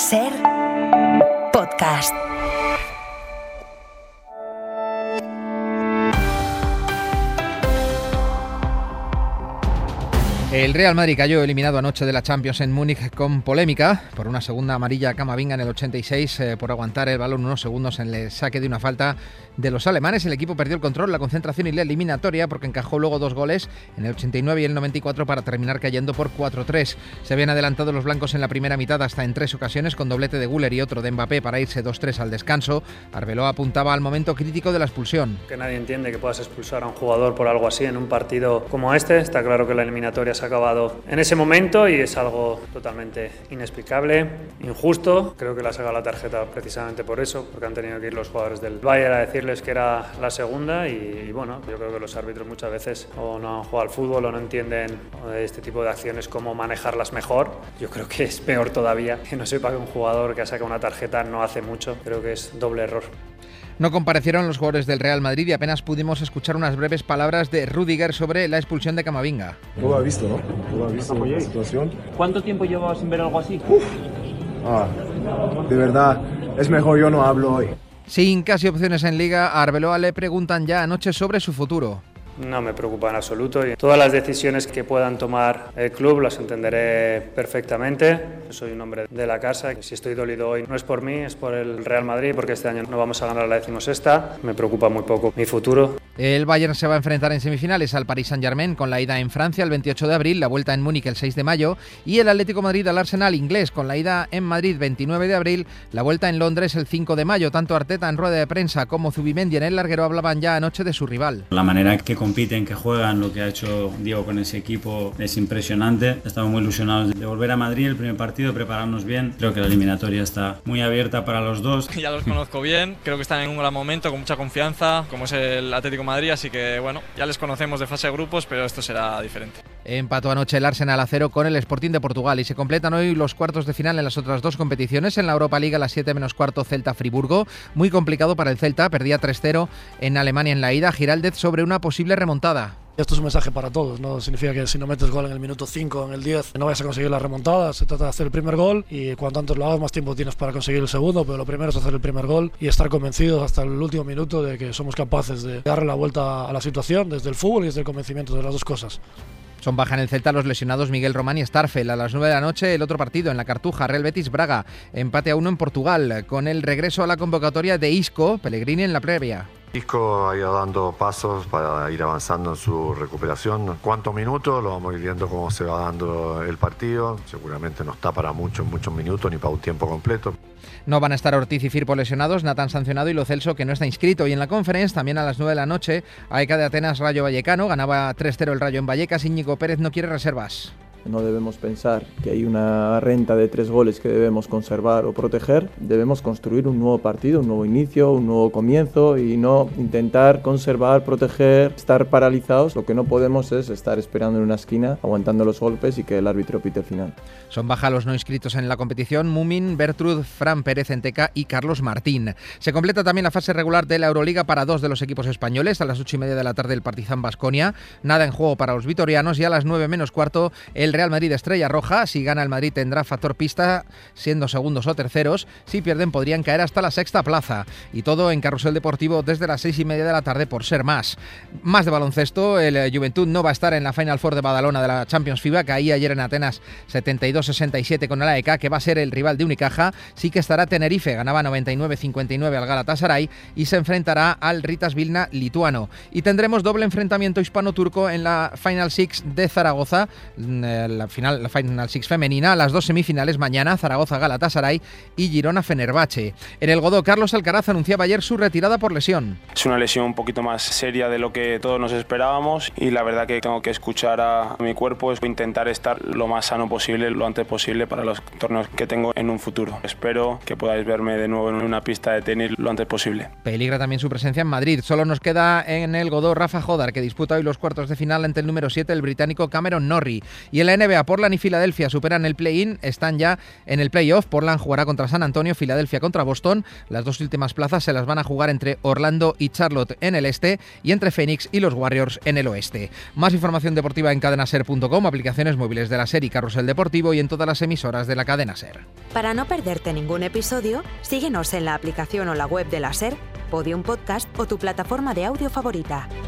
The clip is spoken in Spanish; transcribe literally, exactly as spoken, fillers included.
Ser podcast. El Real Madrid cayó eliminado anoche de la Champions en Múnich con polémica por una segunda amarilla a Camavinga en el ochenta y seis eh, por aguantar el balón unos segundos en el saque de una falta de los alemanes. El equipo perdió el control, la concentración y la eliminatoria porque encajó luego dos goles en el ochenta y nueve y el noventa y cuatro para terminar cayendo por cuatro tres. Se habían adelantado los blancos en la primera mitad hasta en tres ocasiones con doblete de Güler y otro de Mbappé para irse dos tres al descanso. Arbeloa apuntaba al momento crítico de la expulsión. Que nadie entiende que puedas expulsar a un jugador por algo así en un partido como este. Está claro que la eliminatoria se ha acabado en ese momento y es algo totalmente inexplicable, injusto. Creo que le ha sacado la tarjeta precisamente por eso, porque han tenido que ir los jugadores del Bayern a decirles que era la segunda y, y bueno, yo creo que los árbitros muchas veces o no han jugado al fútbol o no entienden este tipo de acciones cómo manejarlas mejor. Yo creo que es peor todavía que no sepa que un jugador que ha sacado una tarjeta no hace mucho. Creo que es doble error. No comparecieron los jugadores del Real Madrid y apenas pudimos escuchar unas breves palabras de Rüdiger sobre la expulsión de Camavinga. ¿Tú lo has visto, no? ¿Tú lo has visto la situación? ¿Cuánto tiempo llevas sin ver algo así? Uf. Ah, de verdad, es mejor yo no hablo hoy. Sin casi opciones en Liga, a Arbeloa le preguntan ya anoche sobre su futuro. No me preocupa en absoluto y todas las decisiones que puedan tomar el club las entenderé perfectamente. Yo soy un hombre de la casa. Si estoy dolido hoy no es por mí, es por el Real Madrid, porque este año no vamos a ganar la decimosexta. Me preocupa muy poco mi futuro. El Bayern se va a enfrentar en semifinales al Paris Saint-Germain con la ida en Francia el veintiocho de abril, la vuelta en Múnich el seis de mayo y el Atlético Madrid al Arsenal inglés con la ida en Madrid veintinueve de abril, la vuelta en Londres el cinco de mayo. Tanto Arteta en rueda de prensa como Zubimendi en el larguero hablaban ya anoche de su rival. La manera que compiten, que juegan, lo que ha hecho Diego con ese equipo es impresionante. Estamos muy ilusionados de volver a Madrid, el primer partido, prepararnos bien. Creo que la eliminatoria está muy abierta para los dos. Ya los conozco bien, creo que están en un gran momento, con mucha confianza, como es el Atlético de Madrid, así que bueno, ya les conocemos de fase de grupos, pero esto será diferente. Empató anoche el Arsenal a cero con el Sporting de Portugal y se completan hoy los cuartos de final en las otras dos competiciones. En la Europa League a las siete menos cuarto Celta-Friburgo, muy complicado para el Celta, perdía tres cero en Alemania en la ida. Giraldez sobre una posible remontada. Esto es un mensaje para todos, no significa que si no metes gol en el minuto cinco o en el diez no vayas a conseguir la remontada. Se trata de hacer el primer gol y cuanto antes lo hagas más tiempo tienes para conseguir el segundo, pero lo primero es hacer el primer gol y estar convencidos hasta el último minuto de que somos capaces de darle la vuelta a la situación desde el fútbol y desde el convencimiento de las dos cosas. Son baja en el Celta los lesionados Miguel Román y Starfel. A las nueve de la noche el otro partido en la Cartuja, Real Betis-Braga, empate a uno en Portugal, con el regreso a la convocatoria de Isco, Pellegrini en la previa. Isco ha ido dando pasos para ir avanzando en su recuperación. ¿Cuántos minutos? Lo vamos a ir viendo cómo se va dando el partido. Seguramente no está para muchos, muchos minutos ni para un tiempo completo. No van a estar Ortiz y Firpo lesionados, Natán sancionado y Lo Celso que no está inscrito. Y en la Conference, también a las nueve de la noche, A E K de Atenas Rayo Vallecano, ganaba tres cero el Rayo en Vallecas, Íñigo Pérez no quiere reservas. No debemos pensar que hay una renta de tres goles que debemos conservar o proteger. Debemos construir un nuevo partido, un nuevo inicio, un nuevo comienzo y no intentar conservar, proteger, estar paralizados. Lo que no podemos es estar esperando en una esquina, aguantando los golpes y que el árbitro pite el final. Son baja los no inscritos en la competición: Mumin, Bertrud, Fran Pérez Enteca y Carlos Martín. Se completa también la fase regular de la Euroliga para dos de los equipos españoles. A las ocho y media de la tarde el Partizan Baskonia. Nada en juego para los vitorianos y a las nueve menos cuarto el Real Madrid Estrella Roja. Si gana el Madrid tendrá factor pista, siendo segundos o terceros. Si pierden podrían caer hasta la sexta plaza. Y todo en Carrusel Deportivo desde las seis y media de la tarde por ser más. Más de baloncesto, el Juventud no va a estar en la Final Four de Badalona de la Champions FIBA. Caía ayer en Atenas setenta y dos sesenta y siete con el A E K, que va a ser el rival de Unicaja. Sí que estará Tenerife, ganaba noventa y nueve cincuenta y nueve al Galatasaray y se enfrentará al Ritas Vilna lituano. Y tendremos doble enfrentamiento hispano-turco en la Final Six de Zaragoza. La final, la Final Six femenina, las dos semifinales mañana, Zaragoza Galatasaray y Girona Fenerbahce. En el Godó, Carlos Alcaraz anunciaba ayer su retirada por lesión. Es una lesión un poquito más seria de lo que todos nos esperábamos y la verdad que tengo que escuchar a mi cuerpo, es intentar estar lo más sano posible, lo antes posible para los torneos que tengo en un futuro. Espero que podáis verme de nuevo en una pista de tenis lo antes posible. Peligra también su presencia en Madrid. Solo nos queda en el Godó Rafa Jodar, que disputa hoy los cuartos de final ante el número siete, el británico Cameron Norrie. Y en en la N B A, Portland y Filadelfia superan el play-in, están ya en el playoff. Portland jugará contra San Antonio, Filadelfia contra Boston. Las dos últimas plazas se las van a jugar entre Orlando y Charlotte en el este y entre Phoenix y los Warriors en el oeste. Más información deportiva en cadena ser punto com, aplicaciones móviles de la SER y Carrusel Deportivo y en todas las emisoras de la cadena SER. Para no perderte ningún episodio, síguenos en la aplicación o la web de la SER, Podium Podcast o tu plataforma de audio favorita.